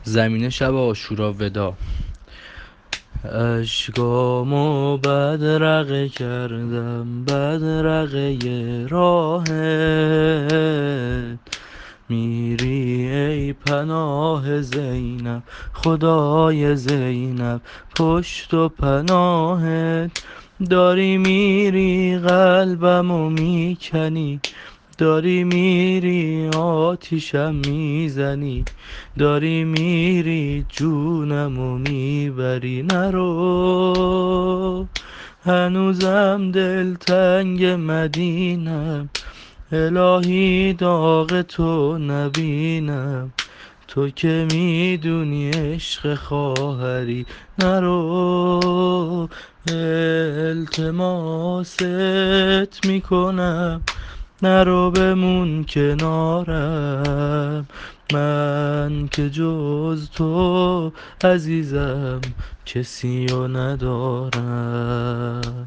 زمین شب عاشورا ودا. اشکامو بدرقه کردم، بدرقه راهت. میری ای پناه زینب، خدای زینب پشت و پناهت. داری میری قلبمو میکنی، داری میری آتیشم میزنی، داری میری جونمو میبری. نرو، هنوزم دلتنگ مدینم، الهی داغ تو نبینم. تو که میدونی عشق خواهری. نرو، التماست میکنم، نرو بمون کنارم. من که جز تو عزیزم کسی رو ندارم.